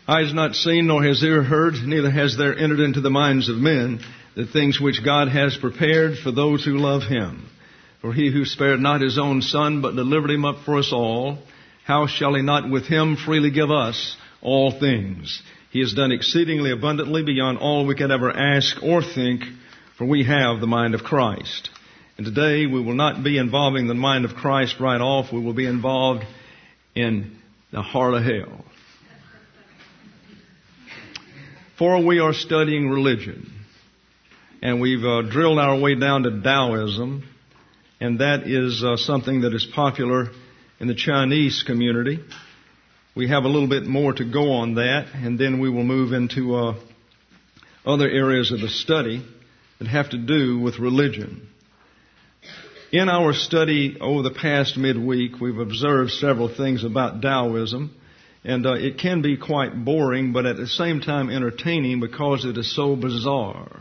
Eye has not seen, nor has ear heard, neither has there entered into the minds of men the things which God has prepared for those who love Him. For He who spared not His own Son, but delivered Him up for us all, how shall He not with Him freely give us all things? He has done exceedingly abundantly beyond all we could ever ask or think, for we have the mind of Christ. And today we will not be involving the mind of Christ right off. We will be involved in the heart of hell. For we are studying religion, and we've drilled our way down to Taoism, and that is something that is popular in the Chinese community. We have a little bit more to go on that, and then we will move into other areas of the study that have to do with religion. In our study over the past midweek, we've observed several things about Taoism. And it can be quite boring, but at the same time entertaining because it is so bizarre.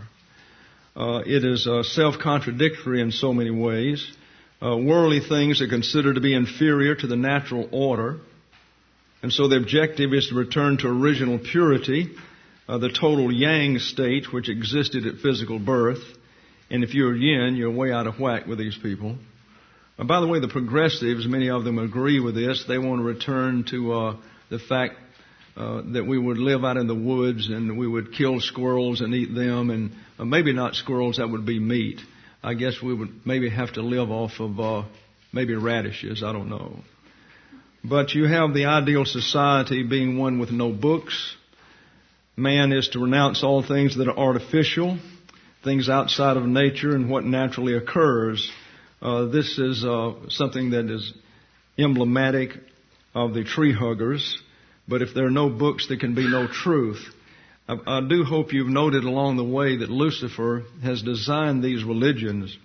It is self-contradictory in so many ways. Worldly things are considered to be inferior to the natural order. And so the objective is to return to original purity, the total yang state which existed at physical birth. And if you're yin, you're way out of whack with these people. By the way, the progressives, many of them agree with this. They want to return to the fact that we would live out in the woods and we would kill squirrels and eat them, and maybe not squirrels, that would be meat. I guess we would maybe have to live off of maybe radishes, I don't know. But you have the ideal society being one with no books. Man is to renounce all things that are artificial, things outside of nature and what naturally occurs. This is something that is emblematic of the tree huggers, but if there are no books, there can be no truth. I do hope you've noted along the way that Lucifer has designed these religions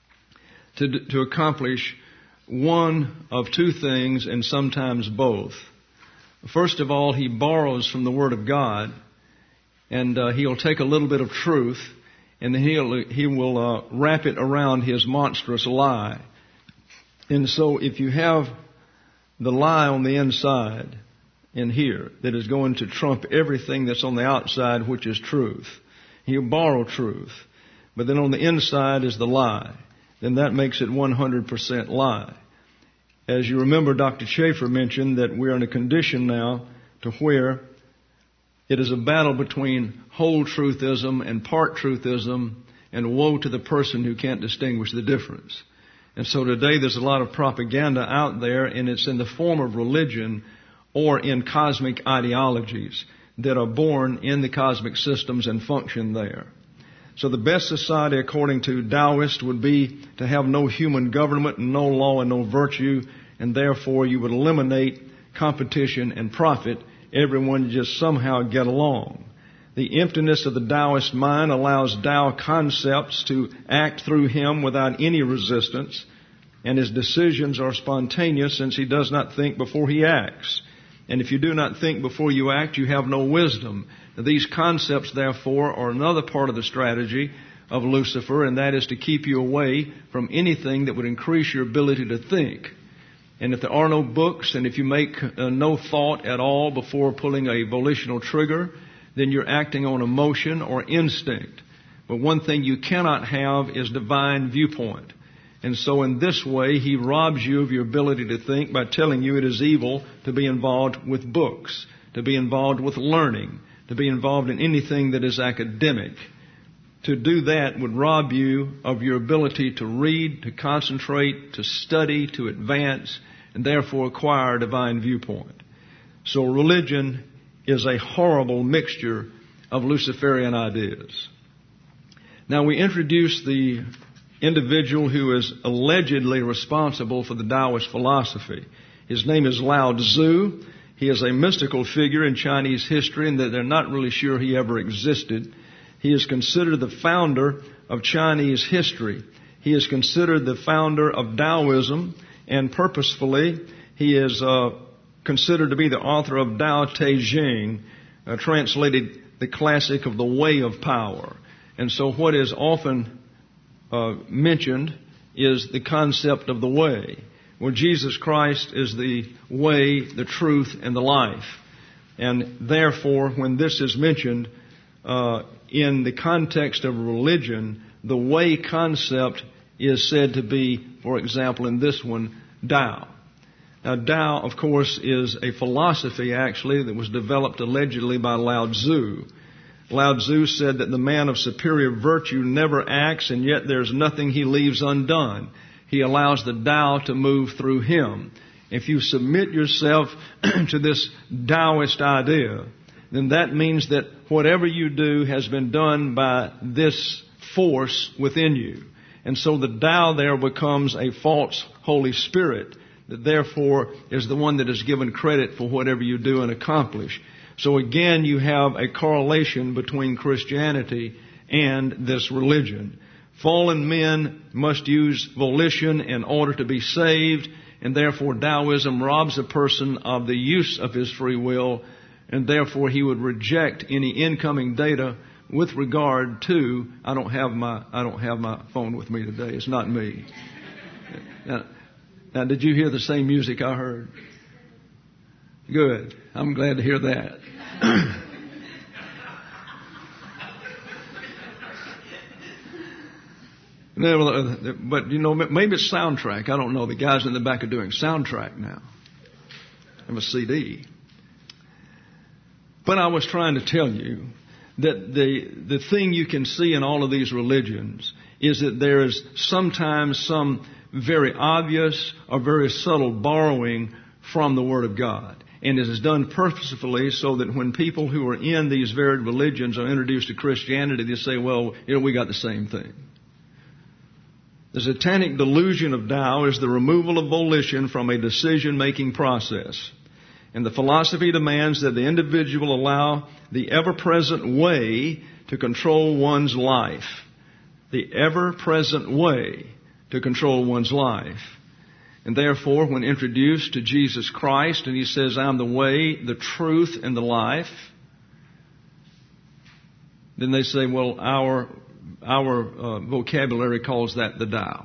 to accomplish one of two things, and sometimes both. First of all, he borrows from the Word of God, and he'll take a little bit of truth, and then he will wrap it around his monstrous lie. And so if you have the lie on the inside in here that is going to trump everything that's on the outside, which is truth. He'll borrow truth. But then on the inside is the lie. Then that makes it 100% lie. As you remember, Dr. Schaefer mentioned that we're in a condition now to where it is a battle between whole truthism and part truthism, and woe to the person who can't distinguish the difference. And so today there's a lot of propaganda out there, and it's in the form of religion or in cosmic ideologies that are born in the cosmic systems and function there. So the best society, according to Taoists, would be to have no human government, no law, and no virtue, and therefore you would eliminate competition and profit. Everyone just somehow get along. The emptiness of the Taoist mind allows Tao concepts to act through him without any resistance, and his decisions are spontaneous since he does not think before he acts. And if you do not think before you act, you have no wisdom. These concepts, therefore, are another part of the strategy of Lucifer, and that is to keep you away from anything that would increase your ability to think. And if there are no books, and if you make no thought at all before pulling a volitional trigger, then you're acting on emotion or instinct. But one thing you cannot have is divine viewpoint. And so in this way, he robs you of your ability to think by telling you it is evil to be involved with books, to be involved with learning, to be involved in anything that is academic. To do that would rob you of your ability to read, to concentrate, to study, to advance, and therefore acquire a divine viewpoint. So religion is a horrible mixture of Luciferian ideas. Now we introduce the individual who is allegedly responsible for the Taoist philosophy. His name is Lao Tzu. He is a mystical figure in Chinese history, and that they're not really sure he ever existed. He is considered the founder of Chinese history. He is considered the founder of Taoism, and purposefully he is considered to be the author of Tao Te Ching, translated the classic of the way of power. And so what is often mentioned is the concept of the way. Well, Jesus Christ is the way, the truth, and the life. And therefore, when this is mentioned in the context of religion, the way concept is said to be, for example, in this one, Tao. Now, Tao, of course, is a philosophy, actually, that was developed allegedly by Lao Tzu. Lao Tzu said that the man of superior virtue never acts, and yet there's nothing he leaves undone. He allows the Tao to move through him. If you submit yourself to this Taoist idea, then that means that whatever you do has been done by this force within you. And so the Tao there becomes a false Holy Spirit that therefore is the one that is given credit for whatever you do and accomplish. So again, you have a correlation between Christianity and this religion. Fallen men must use volition in order to be saved, and therefore Taoism robs a person of the use of his free will, and therefore he would reject any incoming data with regard to, I don't have my phone with me today. It's not me. Now, did you hear the same music I heard? Good. I'm glad to hear that. But, maybe it's soundtrack. I don't know. The guys in the back are doing soundtrack now. I have a CD. But I was trying to tell you that the thing you can see in all of these religions is that there is sometimes some very obvious or very subtle borrowing from the Word of God. And it is done purposefully so that when people who are in these varied religions are introduced to Christianity, they say, well, we got the same thing. The satanic delusion of Tao is the removal of volition from a decision-making process. And the philosophy demands that the individual allow the ever-present way to control one's life. The ever-present way to control one's life. And therefore, when introduced to Jesus Christ, and He says, I'm the way, the truth, and the life, then they say, well, our vocabulary calls that the Tao.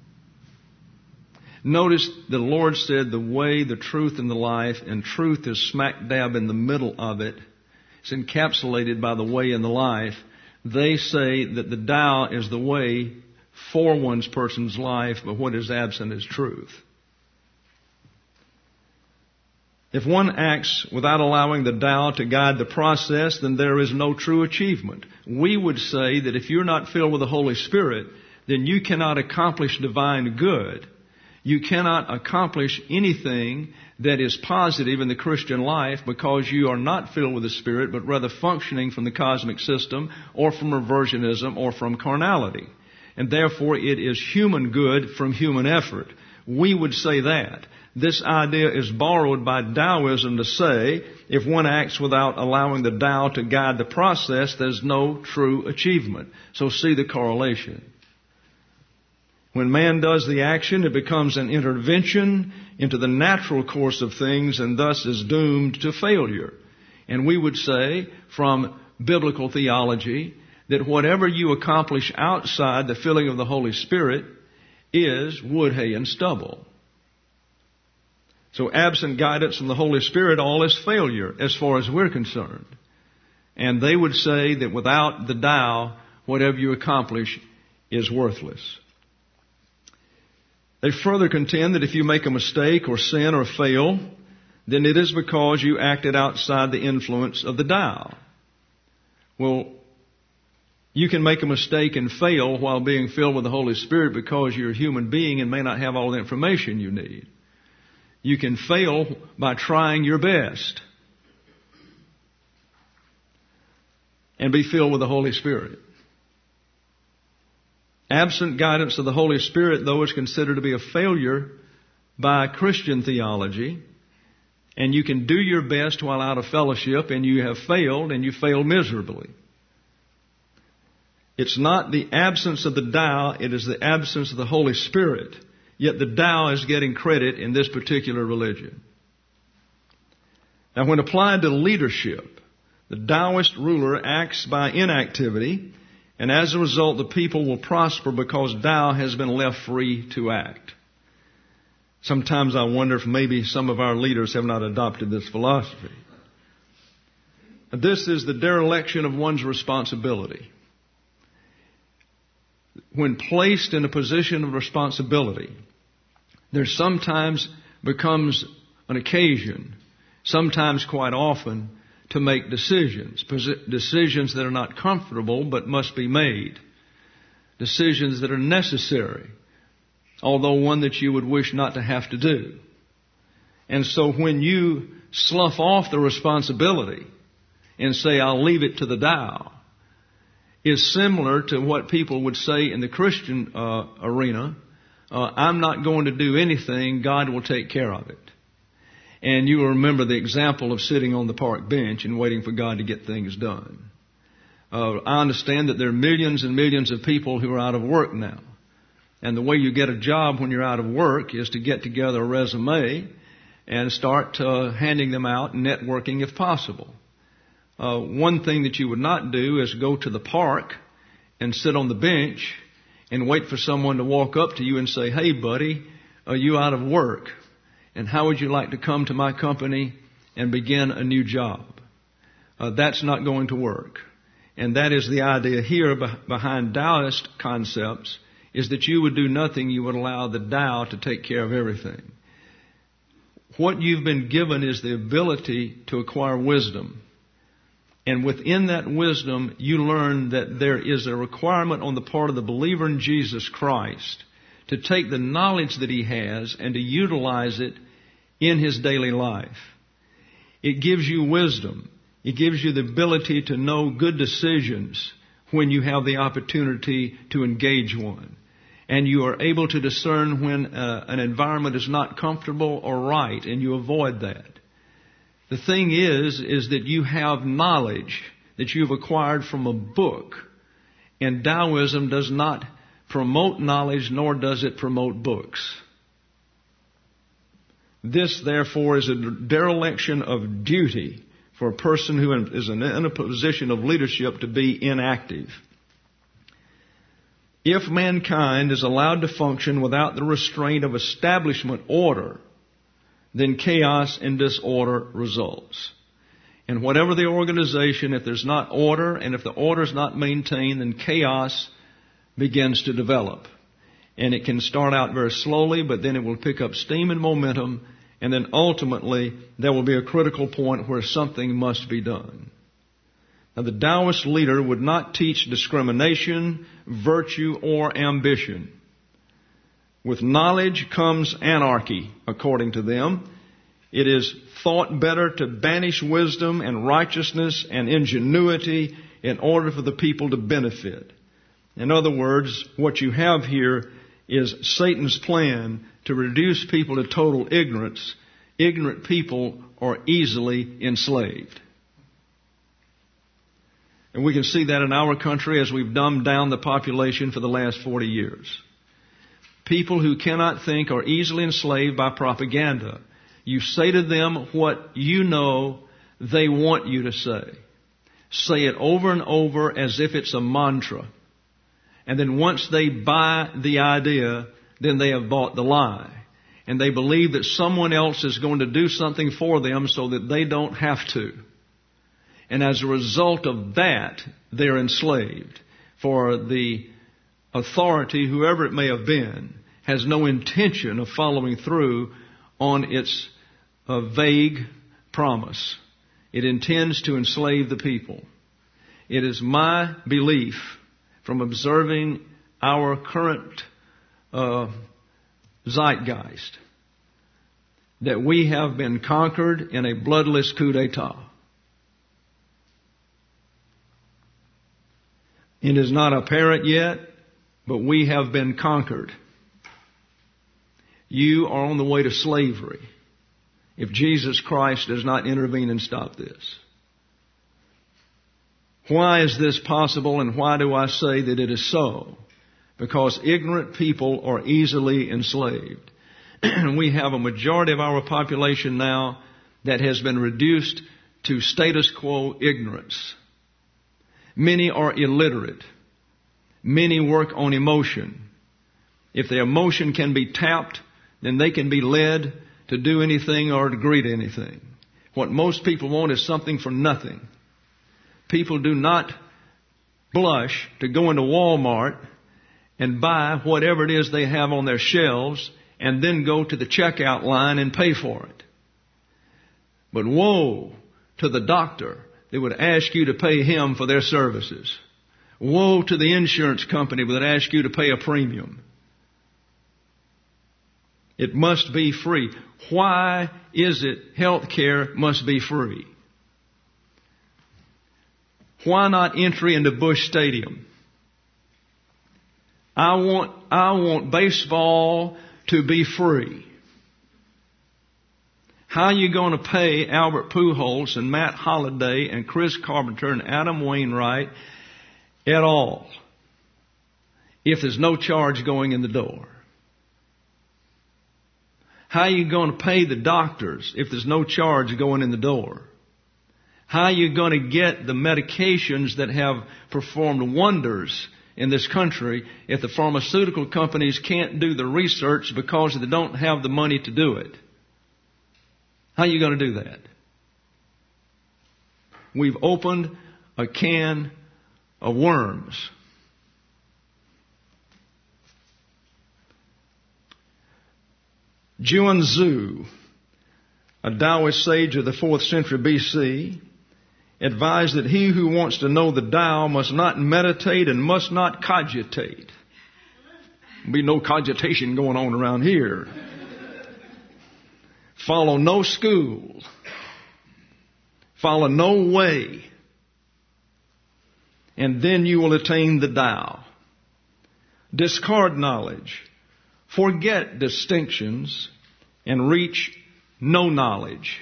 Notice the Lord said the way, the truth, and the life, and truth is smack dab in the middle of it. It's encapsulated by the way and the life. They say that the Tao is the way for one's person's life, but what is absent is truth. If one acts without allowing the Tao to guide the process, then there is no true achievement. We would say that if you're not filled with the Holy Spirit, then you cannot accomplish divine good. You cannot accomplish anything that is positive in the Christian life because you are not filled with the Spirit, but rather functioning from the cosmic system or from reversionism or from carnality. And therefore it is human good from human effort. We would say that. This idea is borrowed by Taoism to say if one acts without allowing the Tao to guide the process, there's no true achievement. So see the correlation. When man does the action, it becomes an intervention into the natural course of things and thus is doomed to failure. And we would say from biblical theology that whatever you accomplish outside the filling of the Holy Spirit is wood, hay, and stubble. So absent guidance from the Holy Spirit, all is failure as far as we're concerned. And they would say that without the Tao, whatever you accomplish is worthless. They further contend that if you make a mistake or sin or fail, then it is because you acted outside the influence of the Tao. Well, you can make a mistake and fail while being filled with the Holy Spirit because you're a human being and may not have all the information you need. You can fail by trying your best and be filled with the Holy Spirit. Absent guidance of the Holy Spirit, though, is considered to be a failure by Christian theology. And you can do your best while out of fellowship, and you have failed, and you fail miserably. It's not the absence of the Tao, it is the absence of the Holy Spirit. Yet the Tao is getting credit in this particular religion. Now, when applied to leadership, the Taoist ruler acts by inactivity, and as a result, the people will prosper because Tao has been left free to act. Sometimes I wonder if maybe some of our leaders have not adopted this philosophy. This is the dereliction of one's responsibility. When placed in a position of responsibility, there sometimes becomes an occasion, sometimes quite often, to make decisions that are not comfortable but must be made, decisions that are necessary, although one that you would wish not to have to do. And so when you slough off the responsibility and say, I'll leave it to the Tao, is similar to what people would say in the Christian arena, I'm not going to do anything, God will take care of it. And you will remember the example of sitting on the park bench and waiting for God to get things done. I understand that there are millions and millions of people who are out of work now. And the way you get a job when you're out of work is to get together a resume and start handing them out and networking if possible. One thing that you would not do is go to the park and sit on the bench and wait for someone to walk up to you and say, hey, buddy, are you out of work? And how would you like to come to my company and begin a new job? That's not going to work. And that is the idea here behind Taoist concepts, is that you would do nothing, you would allow the Tao to take care of everything. What you've been given is the ability to acquire wisdom. And within that wisdom, you learn that there is a requirement on the part of the believer in Jesus Christ to take the knowledge that he has and to utilize it in his daily life. It gives you wisdom. It gives you the ability to know good decisions when you have the opportunity to engage one. And you are able to discern when an environment is not comfortable or right, and you avoid that. The thing is that you have knowledge that you've acquired from a book. And Taoism does not promote knowledge, nor does it promote books. This, therefore, is a dereliction of duty for a person who is in a position of leadership to be inactive. If mankind is allowed to function without the restraint of establishment order, then chaos and disorder results. And whatever the organization, if there's not order, and if the order is not maintained, then chaos begins to develop. And it can start out very slowly, but then it will pick up steam and momentum, and then ultimately there will be a critical point where something must be done. Now, the Taoist leader would not teach discrimination, virtue, or ambition. With knowledge comes anarchy, according to them. It is thought better to banish wisdom and righteousness and ingenuity in order for the people to benefit. In other words, what you have here is Satan's plan to reduce people to total ignorance. Ignorant people are easily enslaved. And we can see that in our country as we've dumbed down the population for the last 40 years. People who cannot think are easily enslaved by propaganda. You say to them what you know they want you to say. Say it over and over as if it's a mantra. And then once they buy the idea, then they have bought the lie. And they believe that someone else is going to do something for them so that they don't have to. And as a result of that, they're enslaved. For the authority, whoever it may have been, has no intention of following through on its vague promise. It intends to enslave the people. It is my belief, from observing our current zeitgeist, that we have been conquered in a bloodless coup d'etat. It is not apparent yet, but we have been conquered. You are on the way to slavery if Jesus Christ does not intervene and stop this. Why is this possible, and why do I say that it is so? Because ignorant people are easily enslaved. We have a majority of our population now that has been reduced to status quo ignorance. Many are illiterate. Many work on emotion. If the emotion can be tapped, then they can be led to do anything or to agree to anything. What most people want is something for nothing. People do not blush to go into Walmart and buy whatever it is they have on their shelves and then go to the checkout line and pay for it. But woe to the doctor that would ask you to pay him for their services. Woe to the insurance company that would ask you to pay a premium. It must be free. Why is it health care must be free? Why not entry into Busch Stadium? I want baseball to be free. How are you going to pay Albert Pujols and Matt Holliday and Chris Carpenter and Adam Wainwright at all if there's no charge going in the door? How are you going to pay the doctors if there's no charge going in the door? How are you going to get the medications that have performed wonders in this country if the pharmaceutical companies can't do the research because they don't have the money to do it? How are you going to do that? We've opened a can of worms. Zhuangzi, a Taoist sage of the 4th century BC, advised that he who wants to know the Tao must not meditate and must not cogitate. There'll be no cogitation going on around here. Follow no school. Follow no way. And then you will attain the Tao. Discard knowledge. Forget distinctions and reach no knowledge.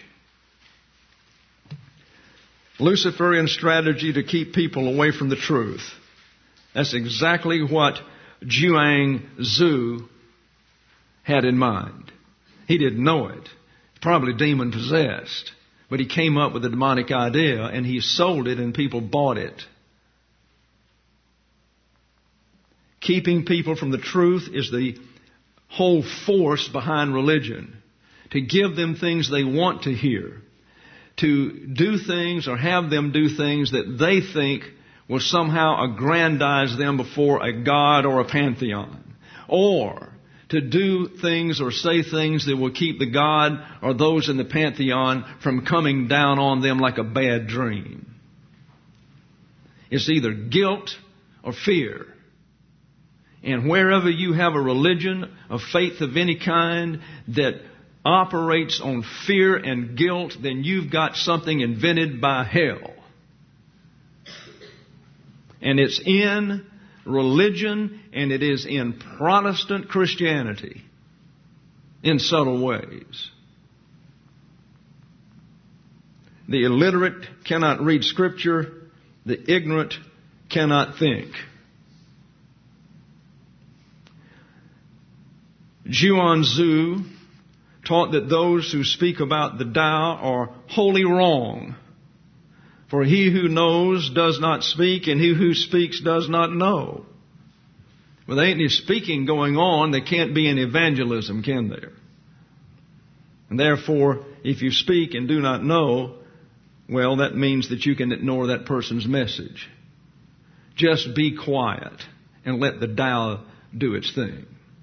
Luciferian strategy to keep people away from the truth. That's exactly what Zhuangzi had in mind. He didn't know it. Probably demon possessed. But he came up with a demonic idea and he sold it and people bought it. Keeping people from the truth is the whole force behind religion. To give them things they want to hear. To do things or have them do things that they think will somehow aggrandize them before a god or a pantheon. Or to do things or say things that will keep the god or those in the pantheon from coming down on them like a bad dream. It's either guilt or fear. And wherever you have a religion, a faith of any kind that operates on fear and guilt, then you've got something invented by hell. And it's in religion and it is in Protestant Christianity in subtle ways. The illiterate cannot read Scripture. The ignorant cannot think. Zhuangzi taught that those who speak about the Tao are wholly wrong. For he who knows does not speak, and he who speaks does not know. Well, there ain't any speaking going on. There can't be any evangelism, can there? And therefore, if you speak and do not know, well, that means that you can ignore that person's message. Just be quiet and let the Tao do its thing.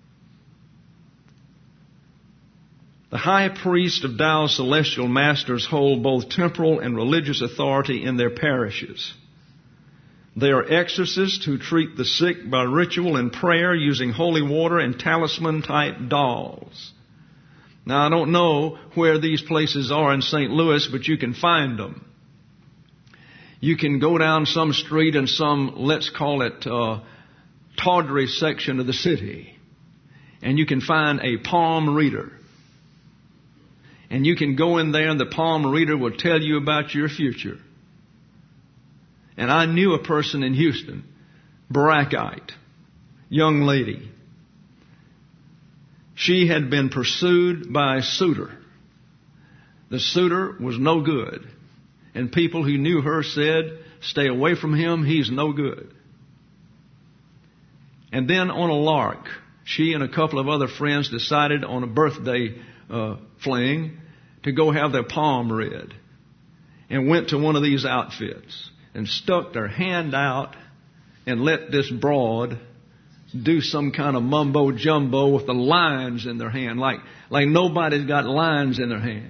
The high priest of Tao's celestial masters hold both temporal and religious authority in their parishes. They are exorcists who treat the sick by ritual and prayer using holy water and talisman-type dolls. Now, I don't know where these places are in St. Louis, but you can find them. You can go down some street in some, let's call it, tawdry section of the city, and you can find a palm reader. And you can go in there and the palm reader will tell you about your future. And I knew a person in Houston, Barakite, young lady. She had been pursued by a suitor. The suitor was no good. And people who knew her said, stay away from him, he's no good. And then on a lark, she and a couple of other friends decided on a birthday fling to go have their palm read, and went to one of these outfits. and stuck their hand out and let this broad do some kind of mumbo jumbo with the lines in their hand, like nobody's got lines in their hand.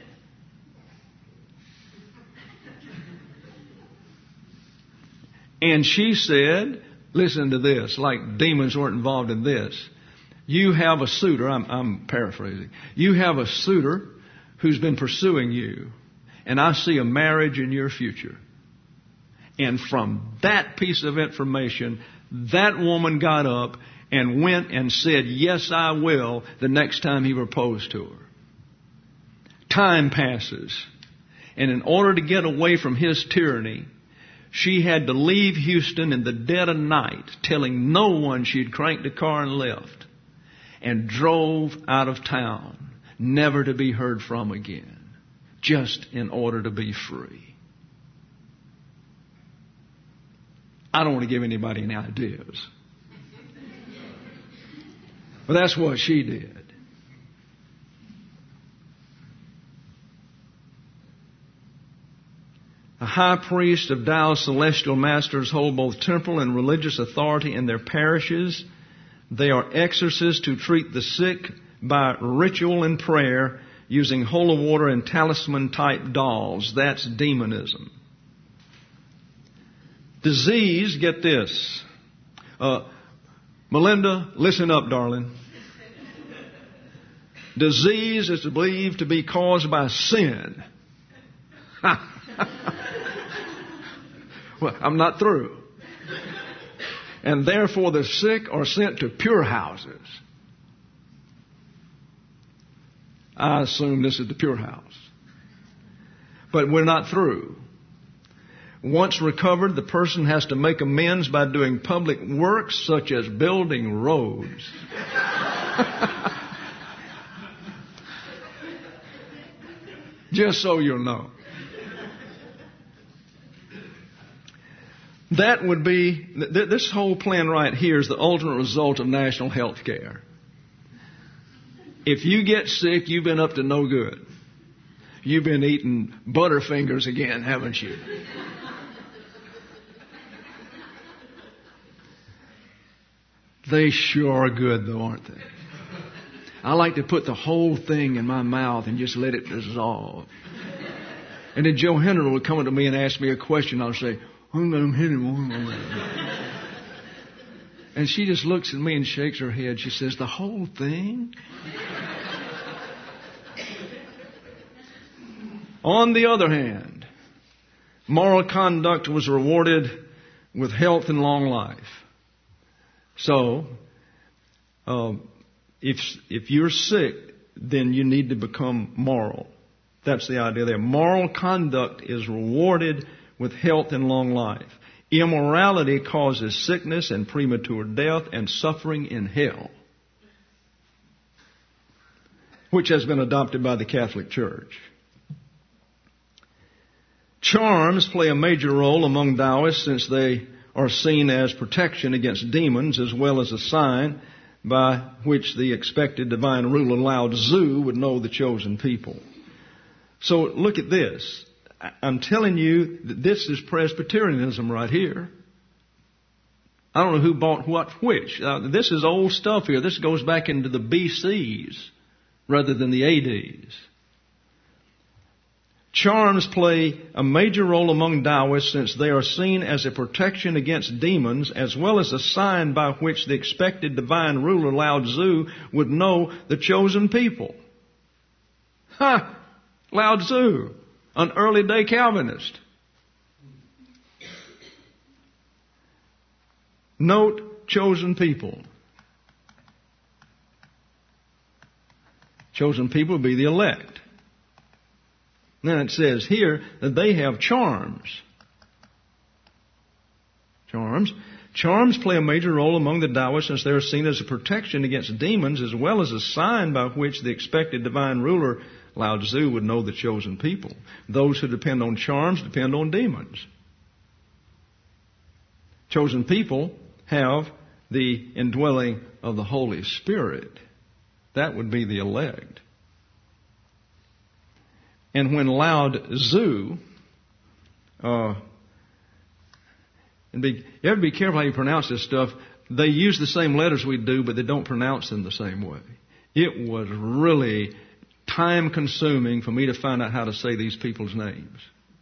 And she said, listen to this, like demons weren't involved in this. You have a suitor, I'm paraphrasing. You have a suitor who's been pursuing you, and I see a marriage in your future. And from that piece of information, that woman got up and went and said, yes, I will, the next time he proposed to her. Time passes. And in order to get away from his tyranny, she had to leave Houston in the dead of night, telling no one she'd cranked the car and left, and drove out of town, never to be heard from again, just in order to be free. I don't want to give anybody any ideas. But that's what she did. The high priest of Tao's celestial masters hold both temporal and religious authority in their parishes. They are exorcists who treat the sick by ritual and prayer using holy water and talisman-type dolls. That's demonism. Disease, get this. Melinda, listen up, darling. Disease is believed to be caused by sin. Well, I'm not through. And therefore the sick are sent to pure houses. I assume this is the pure house. But we're not through. Once recovered, the person has to make amends by doing public works such as building roads. Just so you'll know. That would be, this whole plan right here is the ultimate result of national health care. If you get sick, you've been up to no good. You've been eating Butterfingers again, haven't you? They sure are good, though, aren't they? I like to put the whole thing in my mouth and just let it dissolve. And then Joe Henry would come up to me and ask me a question. I'll say, I'm hitting. And she just looks at me and shakes her head. She says, the whole thing? On the other hand, moral conduct was rewarded with health and long life. So, if you're sick, then you need to become moral. That's the idea there. Moral conduct is rewarded with health and long life. Immorality causes sickness and premature death and suffering in hell, which has been adopted by the Catholic Church. Charms play a major role among Taoists since they are seen as protection against demons as well as a sign by which the expected divine ruler Lao Tzu would know the chosen people. So look at this. I'm telling you that this is Presbyterianism right here. I don't know who bought what which. This is old stuff here. This goes back into the BCs rather than the ADs. Charms play a major role among Taoists since they are seen as a protection against demons as well as a sign by which the expected divine ruler Lao Tzu would know the chosen people. Lao Tzu, an early day Calvinist. Note, chosen people. Chosen people would be the elect. Now it says here that they have charms. Charms play a major role among the Taoists since they are seen as a protection against demons as well as a sign by which the expected divine ruler Lao Tzu would know the chosen people. Those who depend on charms depend on demons. Chosen people have the indwelling of the Holy Spirit. That would be the elect. And when Lao Tzu And you have to be careful how you pronounce this stuff. They use the same letters we do, but they don't pronounce them the same way. It was really time consuming for me to find out how to say these people's names.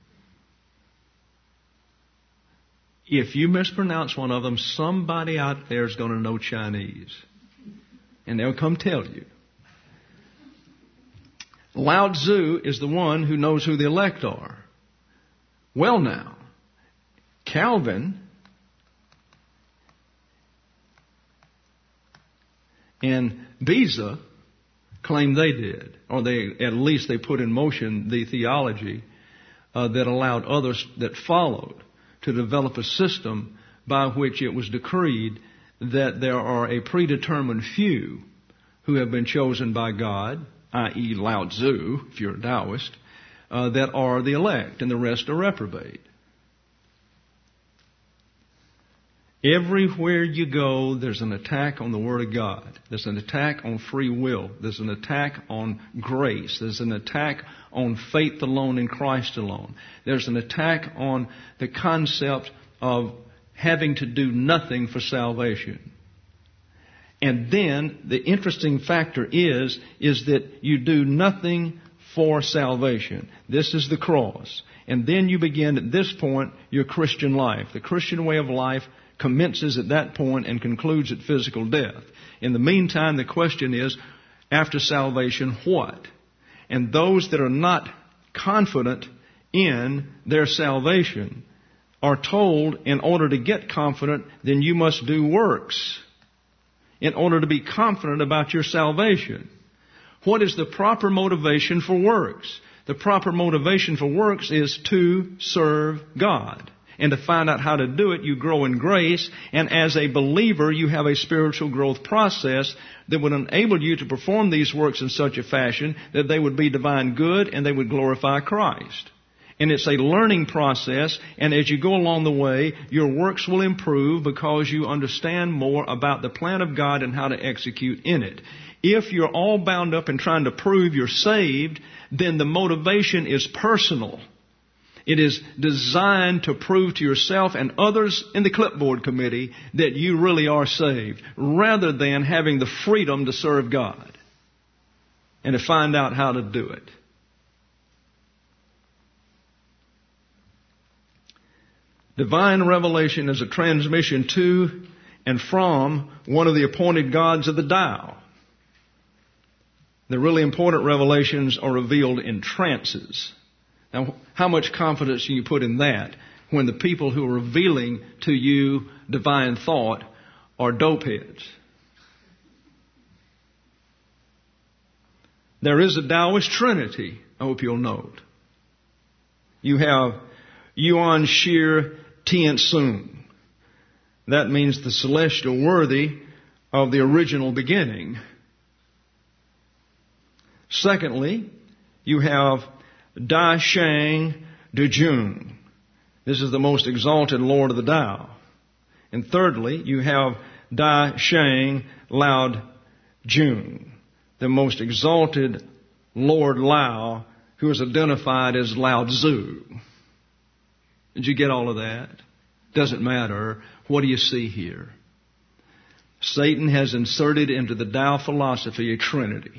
If you mispronounce one of them, somebody out there is going to know Chinese. And they'll come tell you. Lao Tzu is the one who knows who the elect are. Well now, Calvin and Beza claim they did, or at least they put in motion the theology that allowed others that followed to develop a system by which it was decreed that there are a predetermined few who have been chosen by God, i.e. Lao Tzu, if you're a Taoist, that are the elect, and the rest are reprobate. Everywhere you go, there's an attack on the Word of God. There's an attack on free will. There's an attack on grace. There's an attack on faith alone in Christ alone. There's an attack on the concept of having to do nothing for salvation. And then the interesting factor is that you do nothing for salvation. This is the cross. And then you begin at this point your Christian life. The Christian way of life commences at that point and concludes at physical death. In the meantime, the question is, after salvation, what? And those that are not confident in their salvation are told, in order to get confident, then you must do works in order to be confident about your salvation. What is the proper motivation for works? The proper motivation for works is to serve God. And to find out how to do it, you grow in grace. And as a believer, you have a spiritual growth process that would enable you to perform these works in such a fashion that they would be divine good and they would glorify Christ. And it's a learning process. And as you go along the way, your works will improve because you understand more about the plan of God and how to execute in it. If you're all bound up in trying to prove you're saved, then the motivation is personal. It is designed to prove to yourself and others in the clipboard committee that you really are saved, rather than having the freedom to serve God and to find out how to do it. Divine revelation is a transmission to and from one of the appointed gods of the Tao. The really important revelations are revealed in trances. Now, how much confidence can you put in that when the people who are revealing to you divine thought are dopeheads? There is a Taoist trinity, I hope you'll note. You have Yuan Shir Tien Sung. That means the celestial worthy of the original beginning. Secondly, you have Da Shang De Jun. This is the most exalted Lord of the Tao. And thirdly, you have Da Shang Lao Jun, the most exalted Lord Lao, who is identified as Lao Tzu. Did you get all of that? Doesn't matter. What do you see here? Satan has inserted into the Tao philosophy a trinity.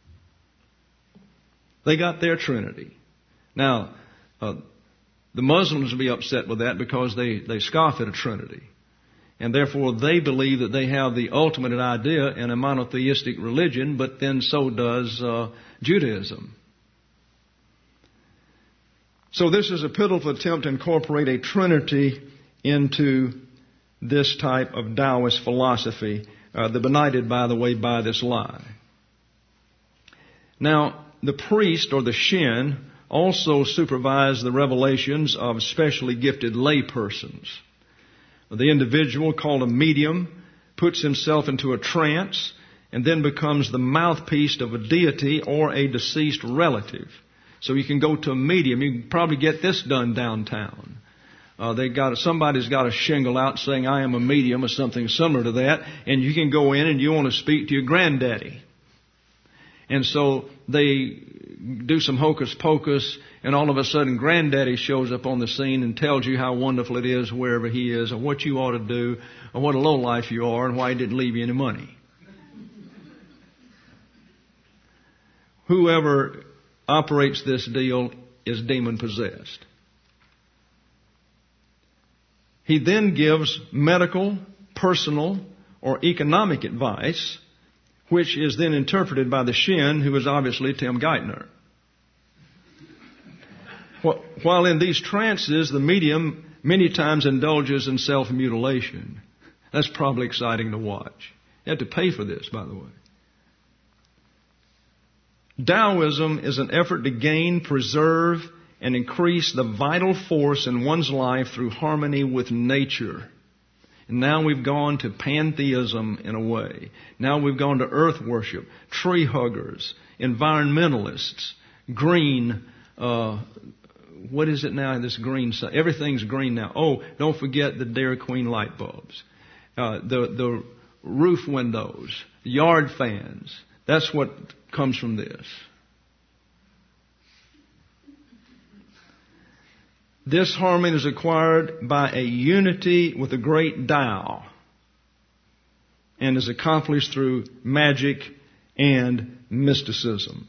They got their trinity. Now, the Muslims will be upset with that because they scoff at a trinity. And therefore they believe that they have the ultimate idea in a monotheistic religion, but then so does Judaism. So this is a pitiful attempt to incorporate a trinity into this type of Taoist philosophy, benighted, by the way, by this lie. Now, the priest or the Shen also supervise the revelations of specially gifted lay persons. The individual, called a medium, puts himself into a trance and then becomes the mouthpiece of a deity or a deceased relative. So you can go to a medium. You can probably get this done downtown. Somebody's got a shingle out saying, "I am a medium," or something similar to that, and you can go in and you want to speak to your granddaddy. And so they do some hocus pocus and all of a sudden Granddaddy shows up on the scene and tells you how wonderful it is wherever he is, or what you ought to do, or what a lowlife you are, and why he didn't leave you any money. Whoever operates this deal is demon-possessed. He then gives medical, personal, or economic advice, which is then interpreted by the Shin, who is obviously Tim Geithner. While in these trances, the medium many times indulges in self-mutilation. That's probably exciting to watch. You have to pay for this, by the way. Taoism is an effort to gain, preserve, and increase the vital force in one's life through harmony with nature. And now we've gone to pantheism in a way. Now we've gone to earth worship, tree huggers, environmentalists, green, what is it now, this green side? Everything's green now. Oh, don't forget the Dairy Queen light bulbs, the roof windows, yard fans. That's what comes from this. This harmony is acquired by a unity with the great Tao and is accomplished through magic and mysticism.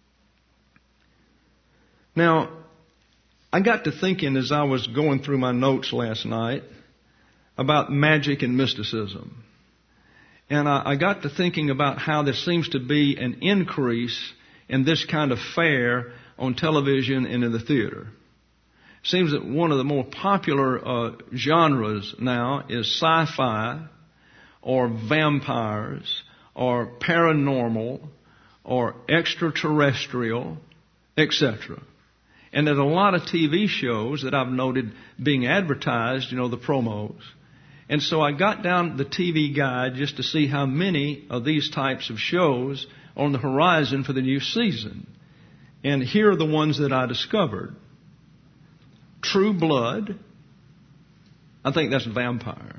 Now, I got to thinking as I was going through my notes last night about magic and mysticism. And I got to thinking about how there seems to be an increase in this kind of fare on television and in the theater. It seems that one of the more popular genres now is sci-fi or vampires or paranormal or extraterrestrial, etc. And there's a lot of TV shows that I've noted being advertised, the promos. And so I got down the TV guide just to see how many of these types of shows are on the horizon for the new season. And here are the ones that I discovered. True Blood. I think that's vampire.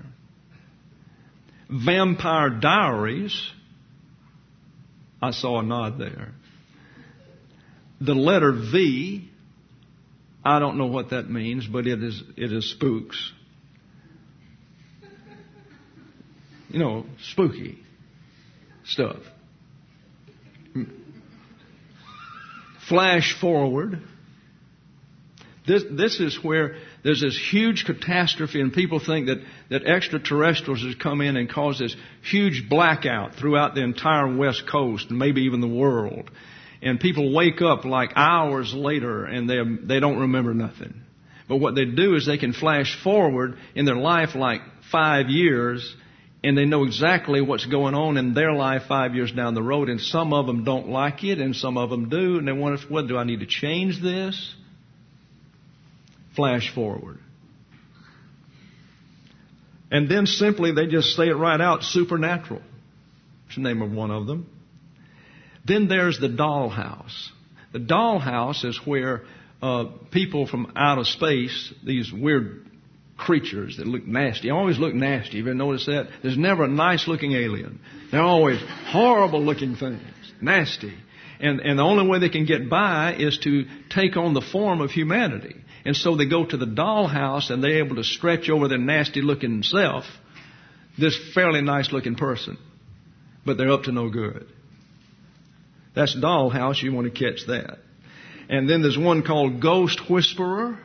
Vampire Diaries. I saw a nod there. The letter V. I don't know what that means, but it is spooks. Spooky stuff. Flash Forward. This is where there's this huge catastrophe and people think that extraterrestrials has come in and caused this huge blackout throughout the entire West Coast and maybe even the world. And people wake up like hours later and they don't remember nothing. But what they do is they can flash forward in their life like 5 years, and they know exactly what's going on in their life 5 years down the road. And some of them don't like it, and some of them do. And they wonder, what, do I need to change this? Flash forward. And then simply they just say it right out, supernatural. That's the name of one of them. Then there's the dollhouse. The dollhouse is where people from outer space, these weird creatures that look nasty, always look nasty. You've ever noticed that? There's never a nice looking alien. They're always horrible looking things. Nasty. And the only way they can get by is to take on the form of humanity. And so they go to the dollhouse and they're able to stretch over their nasty looking self, this fairly nice looking person. But they're up to no good. That's dollhouse. You want to catch that. And then there's one called Ghost Whisperer.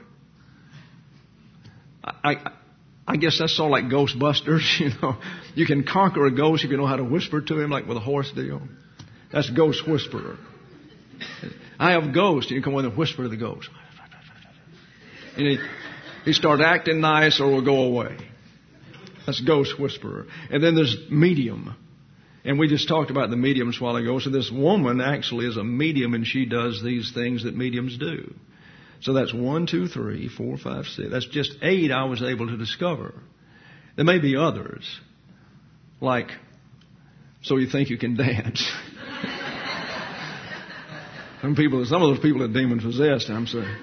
I guess that's sort of like Ghostbusters, You can conquer a ghost if you know how to whisper to him, like with a horse deal. That's Ghost Whisperer. I have ghosts. You come in and whisper to the ghost. And he start acting nice or will go away. That's Ghost Whisperer. And then there's Medium. And we just talked about the mediums a while ago. So this woman actually is a medium, and she does these things that mediums do. So that's 1, 2, 3, 4, 5, 6. That's just 8 I was able to discover. There may be others, like, so you think you can dance. Some of those people are demon possessed, I'm saying.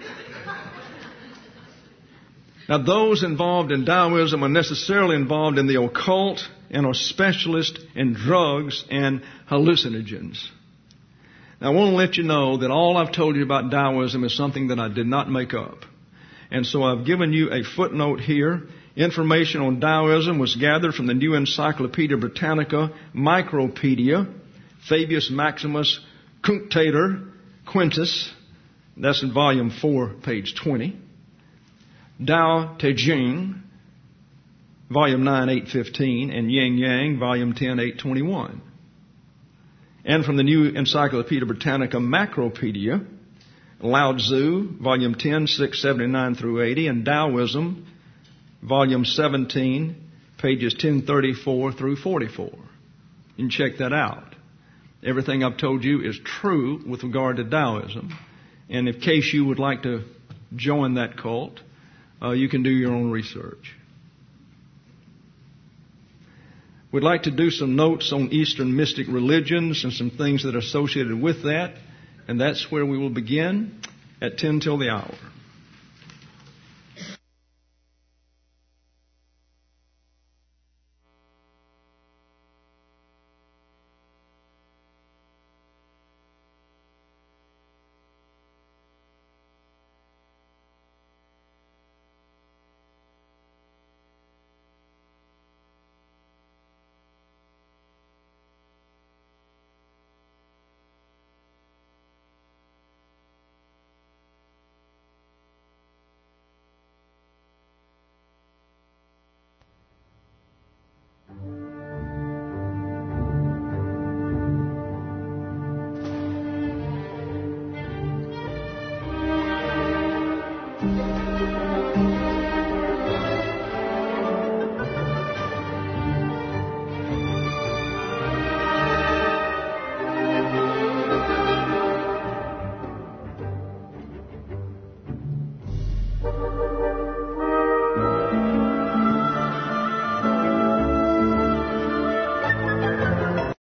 Now, those involved in Taoism are necessarily involved in the occult and are specialists in drugs and hallucinogens. Now, I want to let you know that all I've told you about Taoism is something that I did not make up. And so I've given you a footnote here. Information on Taoism was gathered from the New Encyclopedia Britannica, Micropedia, Fabius Maximus Cunctator Quintus. That's in volume 4, page 20. Tao Te Ching, volume 9, 815, and Yin Yang, volume 10, 821. And from the New Encyclopedia Britannica Macropedia, Lao Tzu, volume 10, 679 through 80, and Taoism, volume 17, pages 1034 through 44. You can check that out. Everything I've told you is true with regard to Taoism. And in case you would like to join that cult, you can do your own research. We'd like to do some notes on Eastern mystic religions and some things that are associated with that. And that's where we will begin at 10 till the hour.